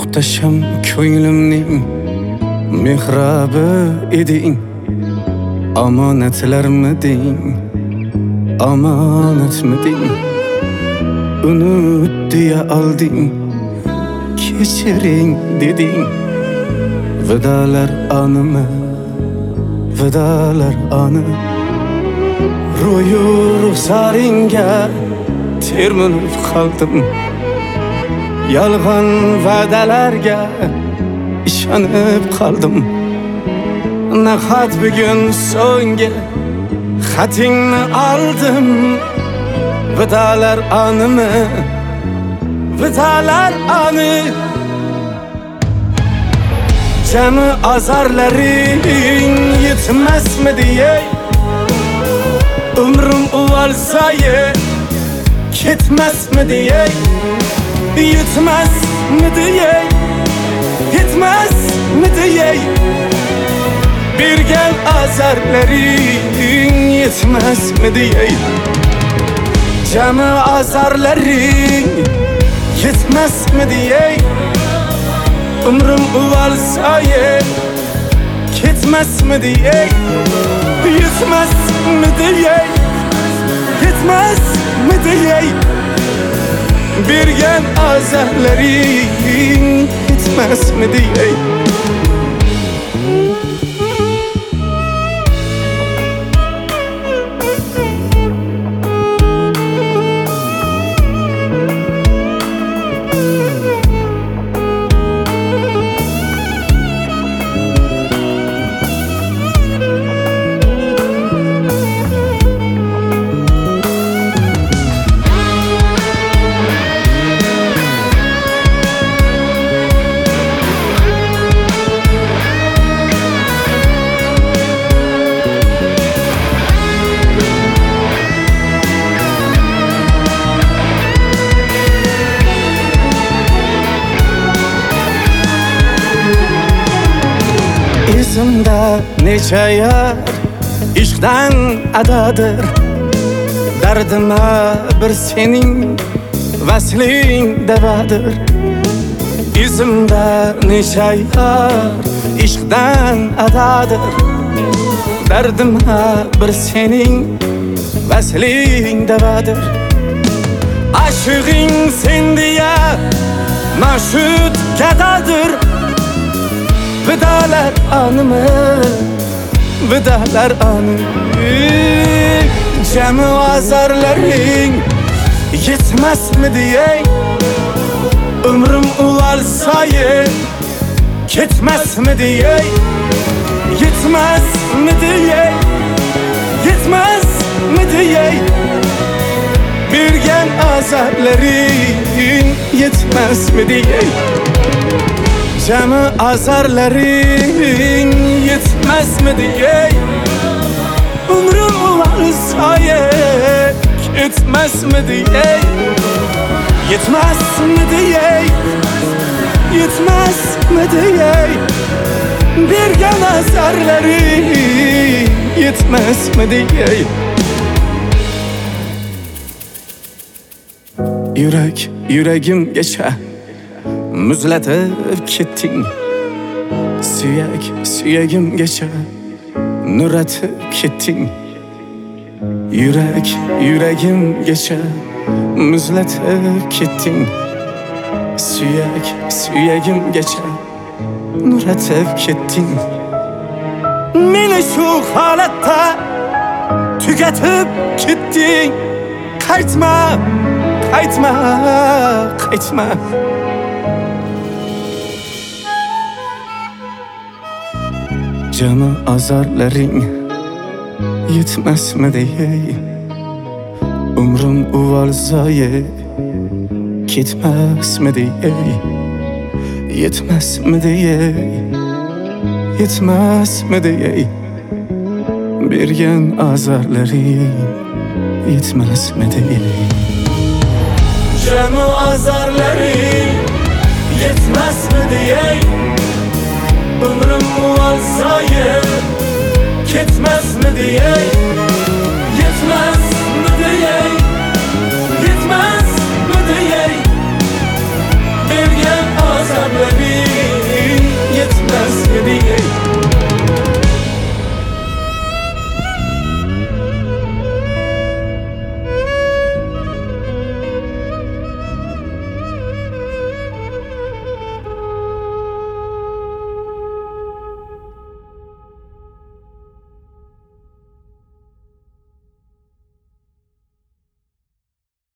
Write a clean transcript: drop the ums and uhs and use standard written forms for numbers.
muhtasham ko'nglimning mehrabi eding. Omonatlarmiding, omonatmiding? Unut deya olding, kechiring deding. Vidalar animi, vidalar ani. Ro'yu ruxsaringga termilib qoldim. Yolg'on va'dalarga ishonib qoldim. Nahot bugun so'nggi xatingni oldim. Vidalar animi, vidalar ani. Jami azarlaring yetmasmidi ey? Umrim uvalsaye ketmasmidi ey? Yetmasmidi ey? Yetmasmidi ey? Bergan azarlaring yetmasmidi ey? Jami azarlaring yetmasmidi ey? Umrim uvalsaye ketmasmidi ey? Yetmasmidi ey? Yetmasmidi ey? Bergan azarlaring yetmasmidi ey? Izimda necha yar ishqdan adadir. Dardima bir sening vasling davadir. Izimda necha yar ishqdan adadir. Dardima bir sening vasling davadir. Aşığın sen diye naşüt kadadir. Vidalar animi, vidalar ani. Jami azarlaring yetmasmidi ey? Umrim uvalsaye ketmasmidi ey? Yetmasmidi ey? Yetmasmidi ey? Bergan azarlaring yetmasmidi ey? Jami azarlaring yetmasmidi ey? Umrim uvalsaye ketmasmidi ey? Yetmasmidi ey? Yetmasmidi ey? Bergan azarlaring yetmasmidi ey? Yuragimgacha muzlatib ketding. Suyagimgacha nuratib ketding. Yuragimgacha muzlatib ketding. Suyagimgacha nuratib ketding. Meni shu holatda tugatib ketding. Qaytma, qaytma, qaytma. Jami azarlaring yetmasmidi ey? Umrim uvalsaye ketmasmidi ey? Yetmasmidi ey? Yetmasmidi ey? Bergan azarlaring yetmasmidi ey? Jami azarlaring yetmasmidi ey? Umrim uvalsaye ketmasmidi ey?